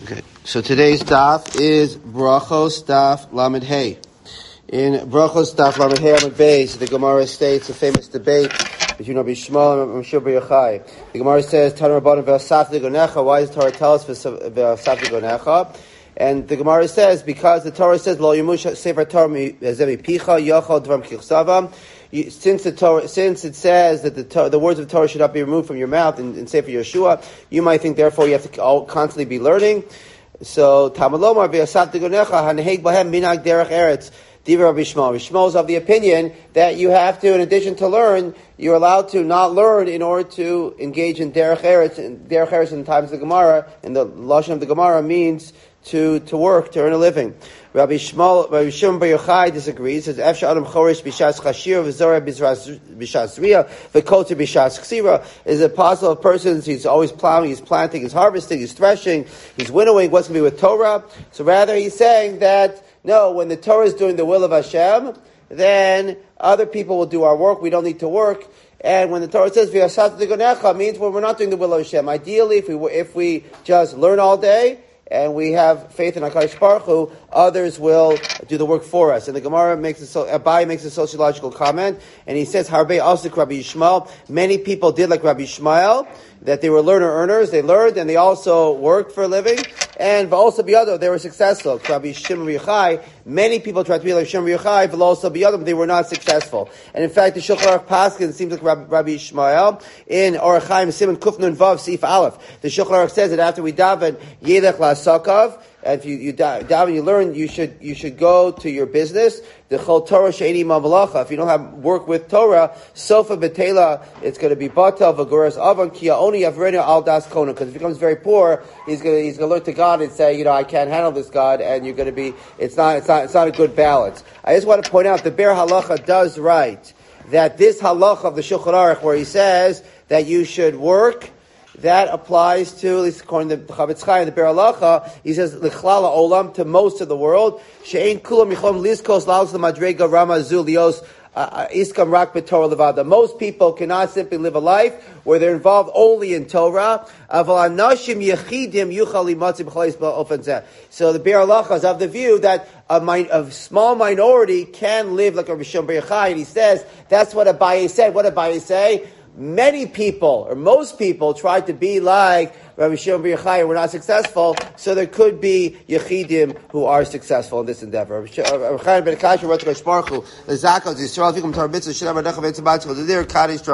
Okay, so today's daf is Brachos daf Lamed Hey. In Brachos daf Lamed Hey Lamed Beis, the Gemara states a famous debate between Rabbi Shmuel and Rabbi Shimon bar Yochai. The Gemara says, Tanu Rabbanan v'asaf l'gonecha. Why does the Torah tell us v'asaf l'gonecha? And the Gemara says, because the Torah says, Lo Yemush Sefer Torah Zemi Picha Yochal Dvam Kichsavam. Since it says that the words of the Torah should not be removed from your mouth in Sefer Yeshua, you might think therefore you have to constantly be learning. So Tamalomar v'asaf l'gonecha haneheg bahem minag derech eretz. Diva Rabbi Shmuel. Rabbi Shmuel is of the opinion that you have to, in addition to learn, you're allowed to not learn in order to engage in derech eretz. And derech eretz in the times of the Gemara, in the lashon of the Gemara, means to work, to earn a living. Rabbi Shimon bar Yochai disagrees. Says, "Efsha adam chorish b'shas chashir v'zorah b'shas riya v'koter b'shas ksira." Is it possible a person, he's always plowing, he's planting, he's harvesting, he's threshing, he's winnowing, what's going to be with Torah? So rather he's saying that, no, when the Torah is doing the will of Hashem, then other people will do our work, we don't need to work. And when the Torah says v'asat l'gonecha, means when we're not doing the will of Hashem. Ideally, if we just learn all day, and we have faith in HaKadosh Baruch Hu, others will do the work for us. And the Gemara Abai makes a sociological comment, and he says, Harbei Asik Rabbi Yishmael, many people did like Rabbi Yishmael, that they were learner earners, they learned, and they also worked for a living, and also biyado, they were successful. Rabbi Shimon bar Yochai, many people tried to be like Shimon bar Yochai, but also biyado, they were not successful. And in fact, the Shulchan Aruch Paskin seems like Rabbi Yishmael, in Orach Chaim Simon Kufnun Vav Sif Aleph. The Shulchan Aruch says that after we daven, Yelech LaSakav, and if you daven, you learn, you should go to your business. The Chol Torah She'eni Mamalacha. If you don't have work with Torah, Sofa Betela, it's going to be Batal Vaguras Avan Kia Oni Avrena Al Das Kona. Because if he becomes very poor, he's going to look to God and say, I can't handle this, God, and you're going to be. It's not a good balance. I just want to point out the Be'er Halacha does write that this halacha of the Shulchan Aruch, where he says that you should work, that applies to, at least according to the Chavetz Chaim, the Be'er Halacha, he says, L'chlal olam, to most of the world, she'ein kulam yichom liskos laus l'madrega rama zu lios iskam rak b'Torah levada. Most people cannot simply live a life where they're involved only in Torah. Aval anashim yechidim yuchal limatzim b'chayis ba'ofen zeh. So the Be'er Halacha is of the view that a small minority can live like Rabbi Shimon bar Yochai, and he says, that's what Abaye said. What did Abaye say? Many people, or most people, tried to be like Rabbi Shimon bar Yochai and were not successful, so there could be Yechidim who are successful in this endeavor. Rabbi Chaim ben Akashya wrote to HaKadosh Baruch Hu,